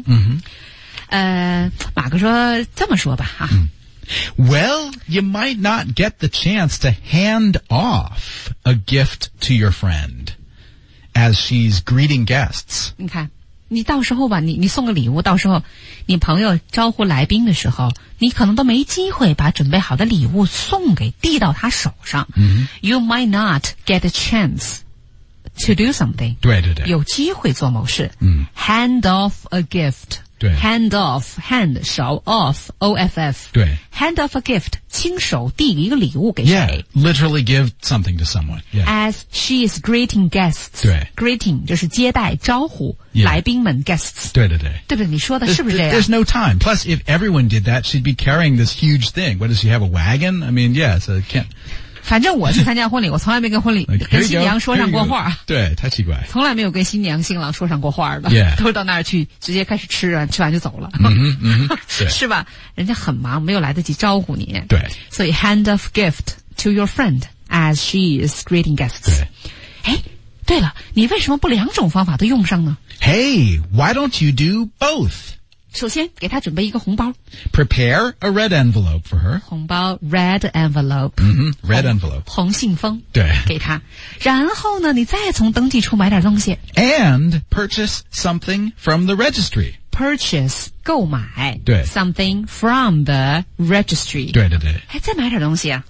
马哥说这么说吧哈。 Well, you might not get the chance to hand off a gift to your friend as she's greeting guests. 你看你到时候吧你送个礼物到时候你朋友招呼来宾的时候你可能都没机会把准备好的礼物递到他手上、You might not get a chance to do something 对有机会做某事hand off a gift 对 hand off hand 手 off off 对 hand off a gift 亲手递一个礼物给谁 Yeah, literally give something to someone. Yeah. As she is greeting guests 对 greeting 就是接待招呼、来宾们 guests 对对不对你说的是不是这样 There's no time. Plus, if everyone did that, she'd be carrying this huge thing. What, does she have a wagon? I mean, yeah, so it can't... 反正我去参加婚礼我从来没跟新娘说上过话对太奇怪从来没有跟新娘新郎说上过话的、 yeah. 都是到那儿去直接开始吃完就走了是吧人家很忙没有来得及招呼你对所以 hand off gift to your friend as she is greeting guests 对了你为什么不两种方法都用上呢 Hey, why don't you do both? 首先给他准备一个红包 Prepare a red envelope for her 红包 red envelope red envelope 红信封对给他然后呢你再从登记处买点东西 And purchase something from the registry Purchase 购买对 something from the registry 对再买点东西啊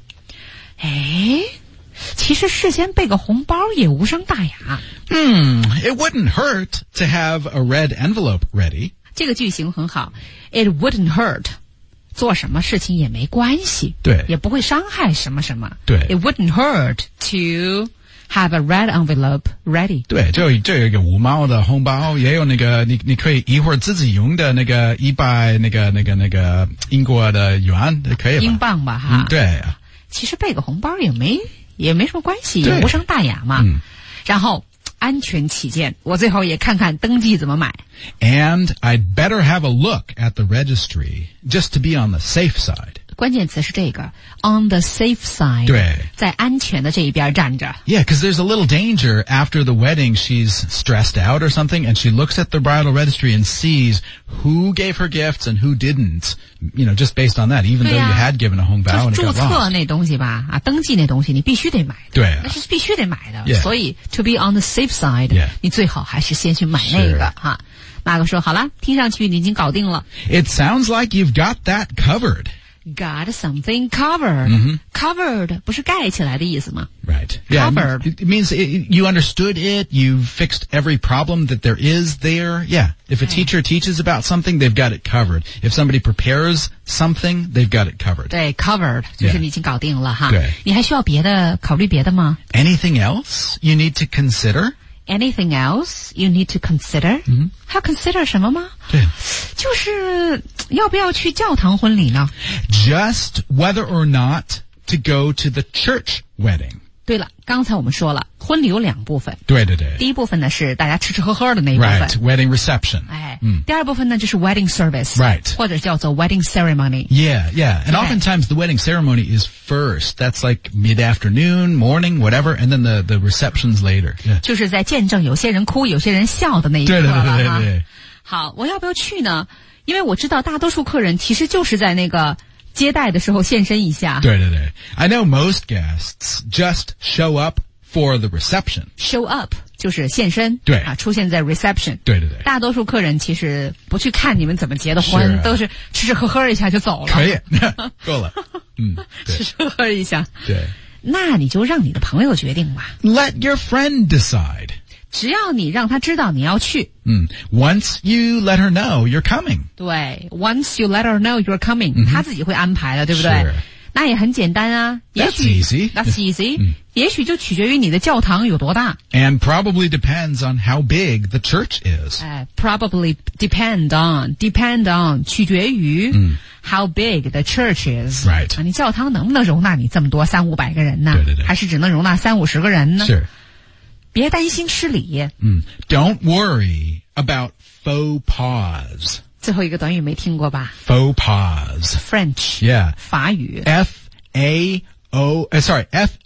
其实事先备个红包也无伤大雅 It wouldn't hurt to have a red envelope ready 这个句型很好 It wouldn't hurt 做什么事情也没关系对也不会伤害什么什么对 It wouldn't hurt to have a red envelope ready 对这有一个5毛的红包也有那个你可以一会儿自己用的那个100那个英国的元可以吧英镑吧哈对啊其实备个红包也没什么关系也无伤大雅嘛然后安全起见我最后也看看登记怎么买 And I'd better have a look at the registry just to be on the safe side 关键词是这个 on the safe side 对在安全的这一边站着 Yeah, because there's a little danger after the wedding she's stressed out or something and she looks at the bridal registry and sees who gave her gifts and who didn't just based on that even though you had given a 红包就是注册那东西吧登记那东西你必须得买的对那是必须得买的所以 to be on the safe side 你最好还是先去买那个哈马哥说好了听上去你已经搞定了 It sounds like you've got that covered Got something covered. Covered 不是盖起来的意思吗 Right. Covered. Yeah, it means you understood it, you've fixed every problem that there is there. Yeah. If a teacher teaches about something, they've got it covered. If somebody prepares something, they've got it covered. 对 covered 就是你已经搞定了哈对你还需要考虑别的吗 Anything else you need to consider?Anything else you need to consider? 还要 consider 什么吗？ 对， 就是要不要去教堂婚礼呢 Just whether or not to go to the church wedding. 对了，刚才我们说了，婚礼有2部分。 对对对。 第一部分呢是大家吃吃喝喝的那一部分。 Right, wedding reception. 第二部分呢就是 wedding service. Right. 或者叫做 wedding ceremony. Yeah, yeah. And oftentimes the wedding ceremony is first. That's like mid-afternoon, morning, whatever, and then the reception's later. Yeah. 就是在见证有些人哭，有些人笑的那一刻了哈。 对对对对对。 好，我要不要去呢？因为我知道大多数客人其实就是在那个接待的时候现身一下。 对对对。I know most guests just show up for the reception. Show up 就是现身， 对啊，出现在 reception。 对对对。 大多数客人其实不去看你们怎么结的婚，都是吃吃喝喝一下就走了。 可以，够了。 吃吃喝喝一下。 对。 那你就让你的朋友决定吧。 Let your friend decide. 只要你让他知道你要去。 Once you let her know you're coming. 对 ，Once you let her know you're coming，他自己会安排的，对不对？ 是。 那也很简单啊。也许 That's easy. 也许就取决于你的教堂有多大。 And probably depends on how big the church is. Probably depend on 取决于how big the church is. Right. 你教堂能不能容纳你这么多300-500个人呢？ 对对对。 还是只能容纳30-50个人呢？ 是。 别担心失礼。 Don't worry about faux pas. 最后一个短语没听过吧 ？Faux pas. French. Yeah. 法语。 F-A-U-X.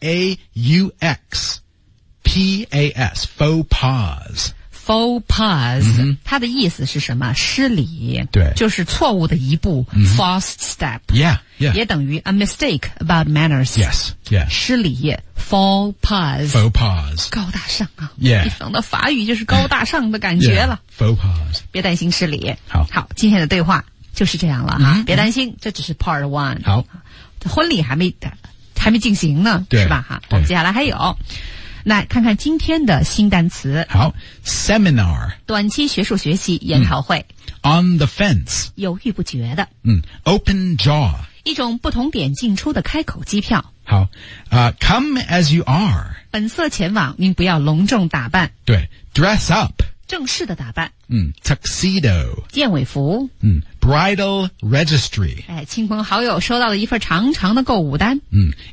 P-A-S. Faux pas. Faux pas. 它的意思是什么？失礼。 对。 就是错误的一步。False step. Yeah. 也等于 a mistake about manners. Yes. Yeah. 失礼。Faux pas. Faux pas. 高大上啊。 Yeah. 一想到法语就是高大上的感觉了。 Faux pas. 别担心失礼。 好， 今天的对话就是这样了哈。别担心，这只是 part one。 好， 婚礼还没进行呢，是吧？哈，我们接下来还有。那看看今天的新单词。 好 ，seminar 短期学术学习研讨会。 On the fence 犹豫不决的。 Open jaw 一种不同点进出的开口机票。 好，come as you are 本色前往，您不要隆重打扮。 对 ，dress up 正式的打扮。 tuxedo 燕尾服。 bridal registry 亲朋好友收到了一份长长的购物单。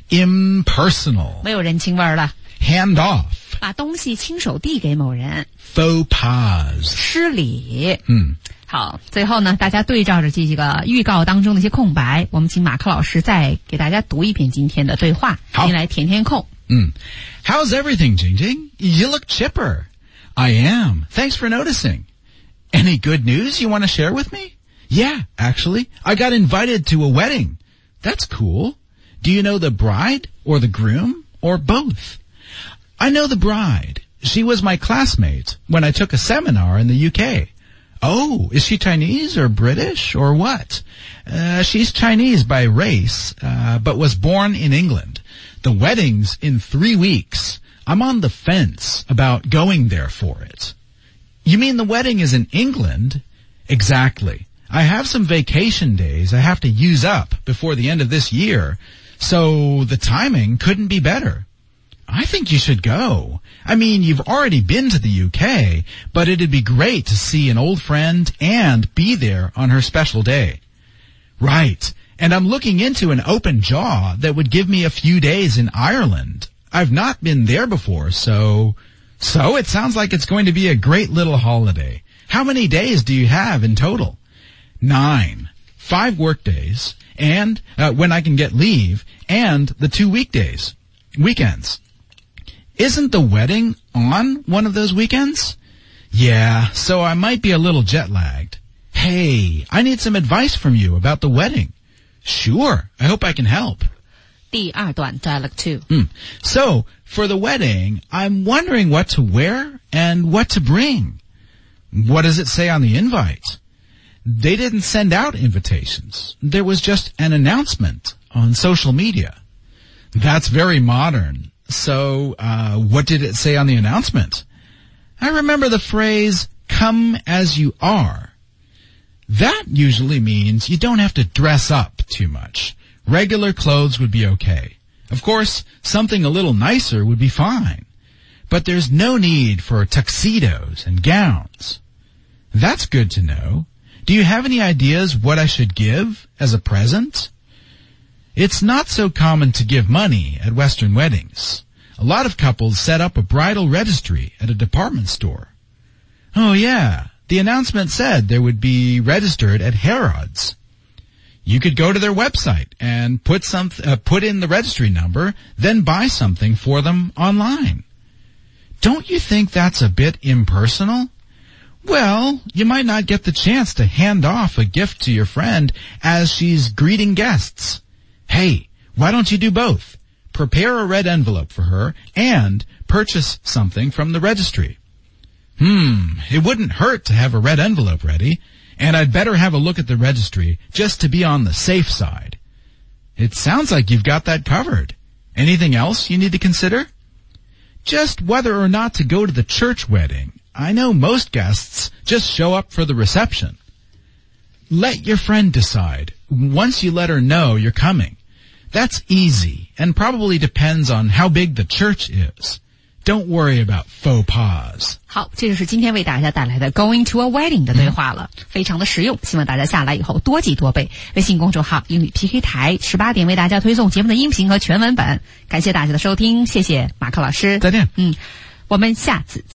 impersonal 没有人情味儿了。 hand off 把东西亲手递给某人。 faux pas 失礼。好，最后呢，大家对照着这几个预告当中的一些空白，我们请马克老师再给大家读一遍今天的对话，您来填填空。 How's everything, Jingjing? You look chipper. I am. Thanks for noticing. Any good news you want to share with me? Yeah, actually, I got invited to a wedding. That's cool. Do you know the bride or the groom or both? I know the bride. She was my classmate when I took a seminar in the UK. Oh, is she Chinese or British or what? She's Chinese by race, but was born in England. The wedding's in 3 weeks. I'm on the fence about going there for it. You mean the wedding is in England? Exactly. I have some vacation days I have to use up before the end of this year, so the timing couldn't be better. I think you should go. I mean, you've already been to the UK, but it'd be great to see an old friend and be there on her special day. Right. And I'm looking into an open jaw that would give me a few days in Ireland. I've not been there before, so it sounds like it's going to be a great little holiday. How many days do you have in total? 9. 5 work days, and when I can get leave, and the 2 weekends. Isn't the wedding on one of those weekends? Yeah, so I might be a little jet-lagged. Hey, I need some advice from you about the wedding. Sure, I hope I can help. 第二段 Dialogue 2. So, for the wedding, I'm wondering what to wear and what to bring. What does it say on the invite? They didn't send out invitations. There was just an announcement on social media. That's very modern. So, what did it say on the announcement? I remember the phrase, come as you are. That usually means you don't have to dress up too much. Regular clothes would be okay. Of course, something a little nicer would be fine. But there's no need for tuxedos and gowns. That's good to know. Do you have any ideas what I should give as a present? It's not so common to give money at Western weddings. A lot of couples set up a bridal registry at a department store. Oh yeah, the announcement said there would be registered at Harrods. You could go to their website and put in the registry number, then buy something for them online. Don't you think that's a bit impersonal? Well, you might not get the chance to hand off a gift to your friend as she's greeting guests. Hey, why don't you do both? Prepare a red envelope for her and purchase something from the registry. It wouldn't hurt to have a red envelope ready, and I'd better have a look at the registry just to be on the safe side. It sounds like you've got that covered. Anything else you need to consider? Just whether or not to go to the church wedding. I know most guests just show up for the reception. Let your friend decide once you let her know you're coming. That's easy and probably depends on how big the church is. Don't worry about faux pas. 好，这就是今天为大家带来的 Going to a Wedding 的对话了，非常的实用，希望大家下来以后多记多背。微信公众号英语 PK 台18点为大家推送节目的音频和全文本。感谢大家的收听，谢谢马克老师。 再见。 我们下次